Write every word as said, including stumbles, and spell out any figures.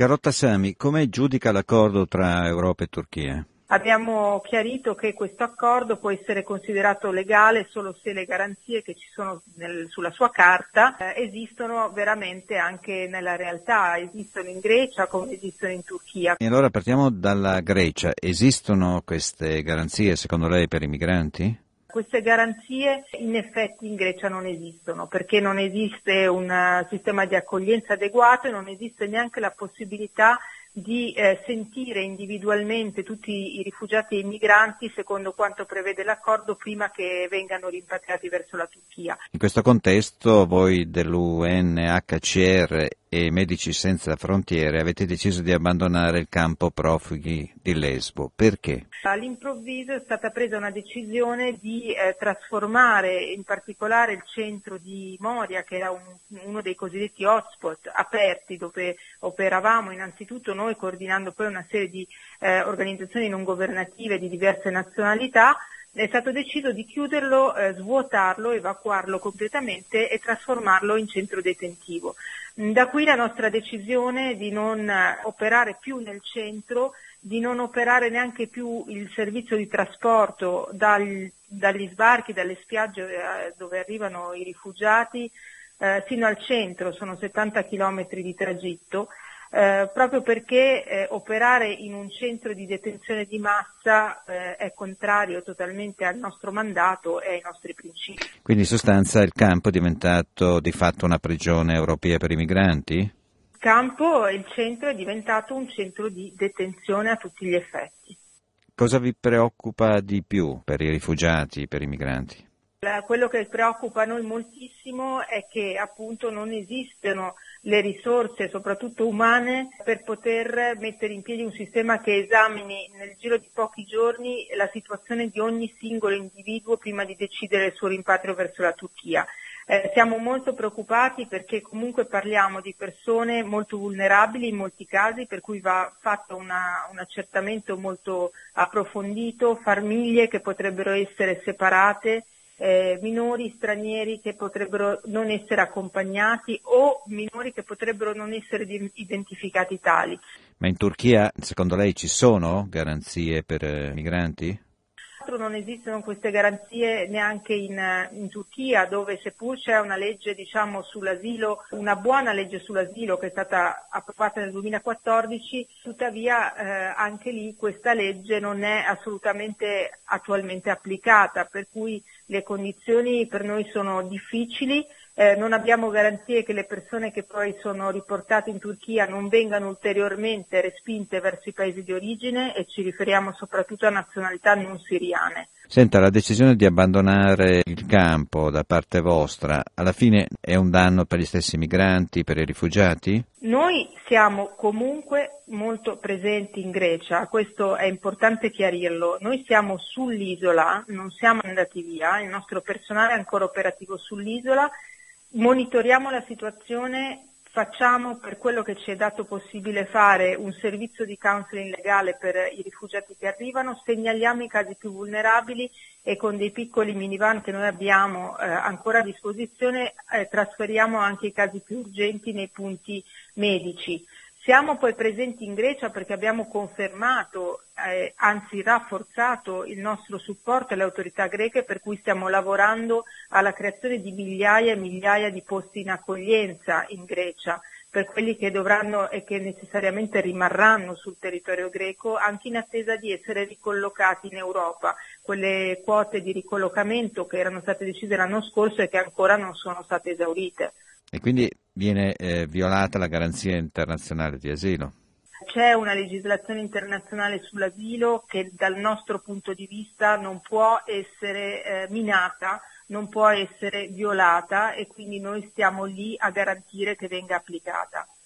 Carlotta Sami, come giudica l'accordo tra Europa e Turchia? Abbiamo chiarito che questo accordo può essere considerato legale solo se le garanzie che ci sono nel, sulla sua carta eh, esistono veramente anche nella realtà, esistono in Grecia come esistono in Turchia. E allora partiamo dalla Grecia. Esistono queste garanzie secondo lei per i migranti? Queste garanzie in effetti in Grecia non esistono perché non esiste un sistema di accoglienza adeguato e non esiste neanche la possibilità di eh, sentire individualmente tutti i rifugiati e i migranti secondo quanto prevede l'accordo prima che vengano rimpatriati verso la Turchia. In questo contesto voi dell'U N H C R e Medici Senza Frontiere avete deciso di abbandonare il campo profughi di Lesbo. Perché? All'improvviso è stata presa una decisione di eh, trasformare in particolare il centro di Moria, che era un, uno dei cosiddetti hotspot aperti dove operavamo innanzitutto noi coordinando poi una serie di eh, organizzazioni non governative di diverse nazionalità. È stato deciso di chiuderlo, eh, svuotarlo, evacuarlo completamente e trasformarlo in centro detentivo. Da qui la nostra decisione di non eh, operare più nel centro, di non operare neanche più il servizio di trasporto dal, dagli sbarchi, dalle spiagge eh, dove arrivano i rifugiati eh, fino al centro, sono settanta chilometri di tragitto. Eh, proprio perché eh, operare in un centro di detenzione di massa eh, è contrario totalmente al nostro mandato e ai nostri principi. Quindi in sostanza il campo è diventato di fatto una prigione europea per i migranti? Il campo, il centro è diventato un centro di detenzione a tutti gli effetti. Cosa vi preoccupa di più per i rifugiati, per i migranti? Quello che preoccupa noi moltissimo è che appunto non esistono le risorse, soprattutto umane, per poter mettere in piedi un sistema che esamini nel giro di pochi giorni la situazione di ogni singolo individuo prima di decidere il suo rimpatrio verso la Turchia. Eh, siamo molto preoccupati perché comunque parliamo di persone molto vulnerabili in molti casi, per cui va fatto una, un accertamento molto approfondito, famiglie che potrebbero essere separate, Eh, minori stranieri che potrebbero non essere accompagnati o minori che potrebbero non essere di- identificati tali. Ma in Turchia, secondo lei, ci sono garanzie per eh, migranti? Non esistono queste garanzie neanche in, in Turchia, dove seppur c'è una legge diciamo sull'asilo, una buona legge sull'asilo che è stata approvata nel duemilaquattordici, tuttavia eh, anche lì questa legge non è assolutamente attualmente applicata, per cui le condizioni per noi sono difficili, eh, non abbiamo garanzie che le persone che poi sono riportate in Turchia non vengano ulteriormente respinte verso i paesi di origine e ci riferiamo soprattutto a nazionalità non siriane. Senta, la decisione di abbandonare il campo da parte vostra, alla fine è un danno per gli stessi migranti, per i rifugiati? Noi siamo comunque molto presenti in Grecia, questo è importante chiarirlo. Noi siamo sull'isola, non siamo andati via, il nostro personale è ancora operativo sull'isola, monitoriamo la situazione, facciamo per quello che ci è dato possibile fare un servizio di counseling legale per i rifugiati che arrivano, segnaliamo i casi più vulnerabili e con dei piccoli minivan che noi abbiamo eh, ancora a disposizione eh, trasferiamo anche i casi più urgenti nei punti medici. Siamo poi presenti in Grecia perché abbiamo confermato, eh, anzi rafforzato il nostro supporto alle autorità greche, per cui stiamo lavorando alla creazione di migliaia e migliaia di posti in accoglienza in Grecia, per quelli che dovranno e che necessariamente rimarranno sul territorio greco, anche in attesa di essere ricollocati in Europa, quelle quote di ricollocamento che erano state decise l'anno scorso e che ancora non sono state esaurite. E quindi viene eh, violata la garanzia internazionale di asilo? C'è una legislazione internazionale sull'asilo che dal nostro punto di vista non può essere eh, minata, non può essere violata e quindi noi stiamo lì a garantire che venga applicata.